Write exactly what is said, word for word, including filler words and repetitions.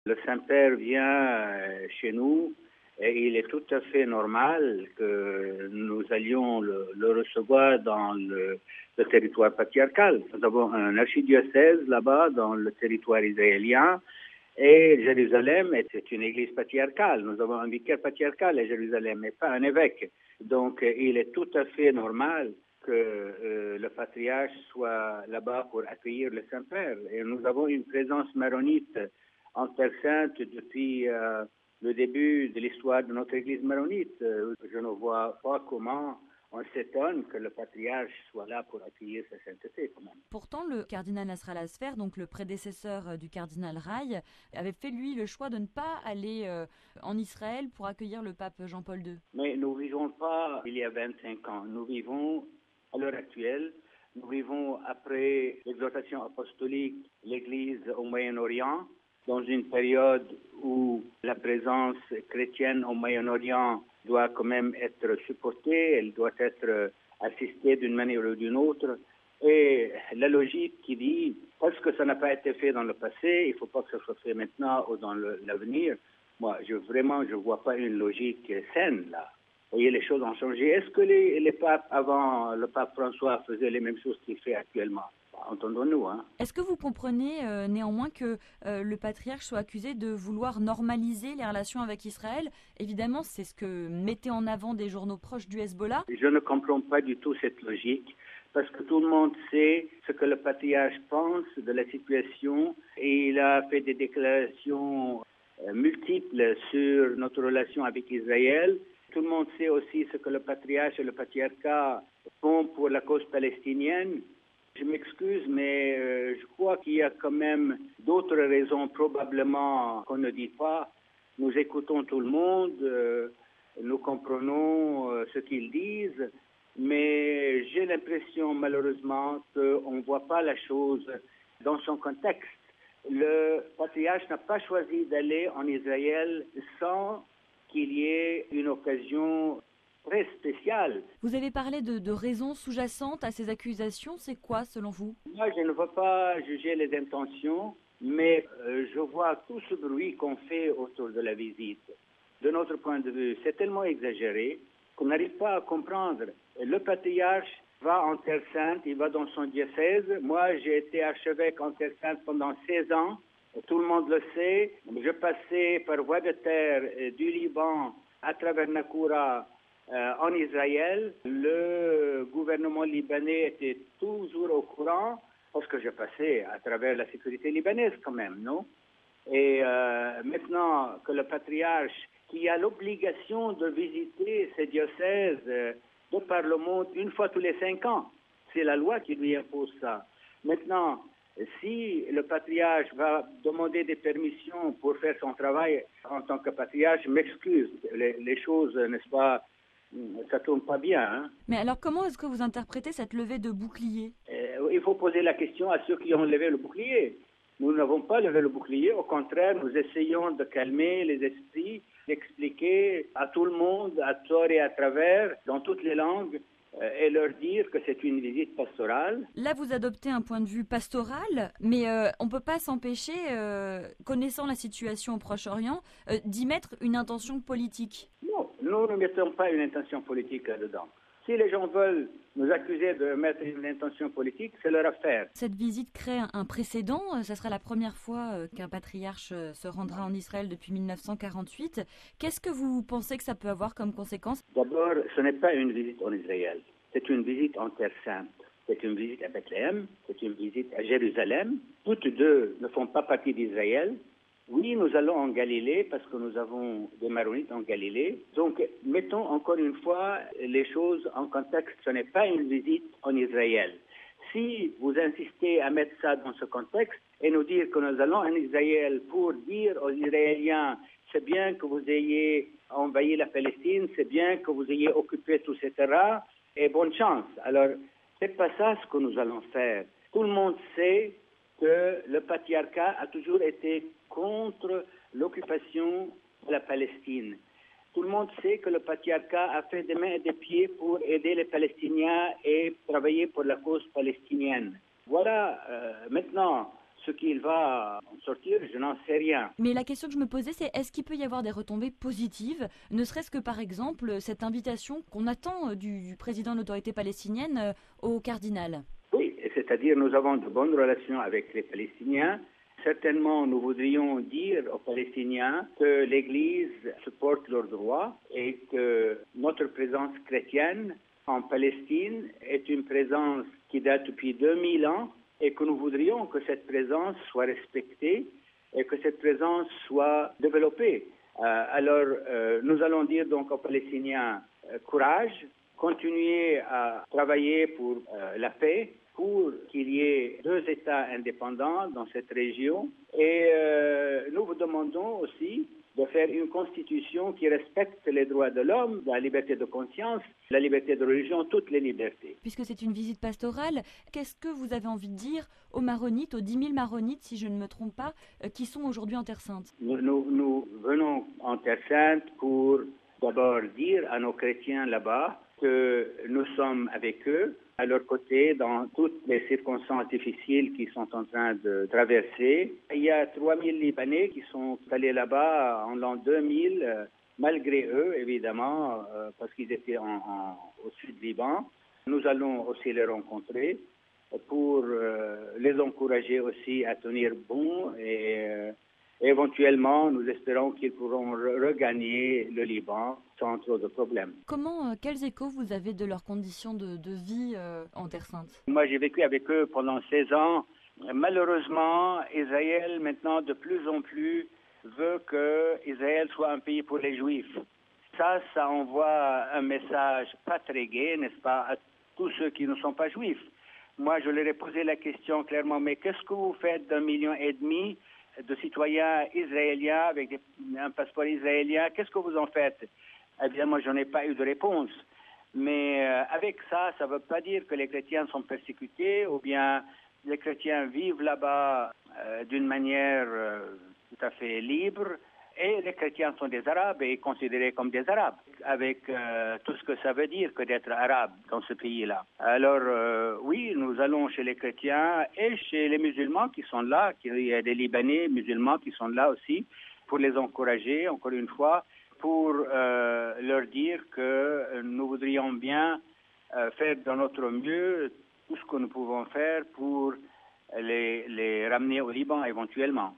Le Saint-Père vient chez nous et il est tout à fait normal que nous allions le, le recevoir dans le, le territoire patriarcal. Nous avons un archidiocèse là-bas dans le territoire israélien et Jérusalem est une église patriarcale. Nous avons un vicaire patriarcal à Jérusalem, mais pas un évêque. Donc il est tout à fait normal que euh, le patriarche soit là-bas pour accueillir le Saint-Père. Et nous avons une présence maronite en Terre Sainte depuis euh, le début de l'histoire de notre Église maronite. Euh, je ne vois pas comment on s'étonne que le patriarche soit là pour accueillir sa sainteté quand même. Pourtant, le cardinal Nasser Al-Asfer, donc le prédécesseur du cardinal Raï, avait fait lui le choix de ne pas aller euh, en Israël pour accueillir le pape Jean-Paul deux. Mais nous ne vivons pas il y a vingt-cinq ans, nous vivons à l'heure actuelle. Nous vivons après l'exhortation apostolique, l'Église au Moyen-Orient, dans une période où la présence chrétienne au Moyen-Orient doit quand même être supportée, elle doit être assistée d'une manière ou d'une autre. Et la logique qui dit, parce que ça n'a pas été fait dans le passé, il ne faut pas que ça soit fait maintenant ou dans le, l'avenir, moi, je, vraiment, je ne vois pas une logique saine là. Vous voyez, les choses ont changé. Est-ce que les, les papes avant le pape François faisaient les mêmes choses qu'il fait actuellement? Entendons-nous. Hein. Est-ce que vous comprenez euh, néanmoins que euh, le patriarche soit accusé de vouloir normaliser les relations avec Israël? Évidemment, c'est ce que mettaient en avant des journaux proches du Hezbollah. Je ne comprends pas du tout cette logique, parce que tout le monde sait ce que le patriarche pense de la situation et il a fait des déclarations euh, multiples sur notre relation avec Israël. Tout le monde sait aussi ce que le patriarche et le patriarcat font pour la cause palestinienne. Je m'excuse, mais euh, je crois qu'il y a quand même d'autres raisons probablement qu'on ne dit pas. Nous écoutons tout le monde, euh, nous comprenons euh, ce qu'ils disent, mais j'ai l'impression malheureusement qu'on ne voit pas la chose dans son contexte. Le patriarche n'a pas choisi d'aller en Israël sans qu'il y ait une occasion très spéciale. Vous avez parlé de, de raisons sous-jacentes à ces accusations. C'est quoi, selon vous? Moi, je ne veux pas juger les intentions, mais euh, je vois tout ce bruit qu'on fait autour de la visite. De notre point de vue, c'est tellement exagéré qu'on n'arrive pas à comprendre. Le patriarche va en Terre Sainte, il va dans son diocèse. Moi, j'ai été archevêque en Terre Sainte pendant seize ans. Tout le monde le sait. Je passais par voie de terre euh, du Liban à travers Nakoura euh, en Israël. Le gouvernement libanais était toujours au courant parce que je passais à travers la sécurité libanaise quand même, non? Et euh, maintenant que le patriarche, qui a l'obligation de visiter ces diocèses euh, de par le monde une fois tous les cinq ans, c'est la loi qui lui impose ça. Maintenant, si le patriarche va demander des permissions pour faire son travail en tant que patriarche, je m'excuse, les, les choses, n'est-ce pas, ça ne tourne pas bien. Hein? Mais alors, comment est-ce que vous interprétez cette levée de bouclier? euh, Il faut poser la question à ceux qui ont levé le bouclier. Nous n'avons pas levé le bouclier, au contraire, nous essayons de calmer les esprits, d'expliquer à tout le monde, à tort et à travers, dans toutes les langues, et leur dire que c'est une visite pastorale. Là, vous adoptez un point de vue pastoral, mais euh, on ne peut pas s'empêcher, euh, connaissant la situation au Proche-Orient, euh, d'y mettre une intention politique. Non, nous ne mettons pas une intention politique là-dedans. Si les gens veulent nous accuser de mettre une intention politique, c'est leur affaire. Cette visite crée un précédent. Ça sera la première fois qu'un patriarche se rendra en Israël depuis mille neuf cent quarante-huit. Qu'est-ce que vous pensez que ça peut avoir comme conséquence? D'abord, ce n'est pas une visite en Israël. C'est une visite en Terre Sainte. C'est une visite à Bethléem. C'est une visite à Jérusalem. Toutes deux ne font pas partie d'Israël. Oui, nous allons en Galilée parce que nous avons des maronites en Galilée. Donc, mettons encore une fois les choses en contexte. Ce n'est pas une visite en Israël. Si vous insistez à mettre ça dans ce contexte et nous dire que nous allons en Israël pour dire aux Israéliens c'est bien que vous ayez envahi la Palestine, c'est bien que vous ayez occupé tous ces terrains, et bonne chance. Alors, c'est pas ça ce que nous allons faire. Tout le monde sait que le patriarcat a toujours été contre l'occupation de la Palestine. Tout le monde sait que le patriarcat a fait des mains et des pieds pour aider les Palestiniens et travailler pour la cause palestinienne. Voilà, euh, maintenant, Ce qu'il va en sortir, je n'en sais rien. Mais la question que je me posais, c'est est-ce qu'il peut y avoir des retombées positives, ne serait-ce que par exemple cette invitation qu'on attend du, du président de l'autorité palestinienne au cardinal? Oui, c'est-à-dire nous avons de bonnes relations avec les Palestiniens. Certainement, nous voudrions dire aux Palestiniens que l'Église supporte leurs droits et que notre présence chrétienne en Palestine est une présence qui date depuis deux mille ans et que nous voudrions que cette présence soit respectée et que cette présence soit développée. Euh, alors, euh, nous allons dire donc aux Palestiniens euh, courage, continuez à travailler pour euh, la paix, pour qu'il y ait deux États indépendants dans cette région. Et euh, nous vous demandons aussi de faire une constitution qui respecte les droits de l'homme, la liberté de conscience, la liberté de religion, toutes les libertés. Puisque c'est une visite pastorale, qu'est-ce que vous avez envie de dire aux maronites, aux dix mille maronites, si je ne me trompe pas, euh, qui sont aujourd'hui en Terre Sainte? Nous, nous, nous venons en Terre Sainte pour d'abord dire à nos chrétiens là-bas que nous sommes avec eux, à leur côté, dans toutes les circonstances difficiles qu'ils sont en train de traverser. Il y a trois mille Libanais qui sont allés là-bas en l'an deux mille, euh, malgré eux, évidemment, euh, parce qu'ils étaient en, en, au sud Liban. Nous allons aussi les rencontrer pour euh, les encourager aussi à tenir bon et euh, éventuellement, nous espérons qu'ils pourront re- regagner le Liban sans trop de problèmes. Comment, euh, quels échos vous avez de leurs conditions de, de vie euh, en Terre Sainte? Moi, j'ai vécu avec eux pendant seize ans. Malheureusement, Israël, maintenant, de plus en plus, veut que Israël soit un pays pour les Juifs. Ça, ça envoie un message pas très gai, n'est-ce pas, à tous ceux qui ne sont pas juifs. Moi, je leur ai posé la question clairement, mais qu'est-ce que vous faites d'un million et demi de citoyens israéliens avec des, un passeport israélien? Qu'est-ce que vous en faites? Eh bien, moi, je n'en ai pas eu de réponse. Mais euh, avec ça, ça ne veut pas dire que les chrétiens sont persécutés ou bien les chrétiens vivent là-bas euh, d'une manière euh, tout à fait libre. Et les chrétiens sont des Arabes et considérés comme des Arabes, avec euh, tout ce que ça veut dire que d'être arabe dans ce pays-là. Alors euh, oui, nous allons chez les chrétiens et chez les musulmans qui sont là, il y a des Libanais musulmans qui sont là aussi, pour les encourager, encore une fois, pour euh, leur dire que nous voudrions bien euh, faire de notre mieux tout ce que nous pouvons faire pour les, les ramener au Liban éventuellement.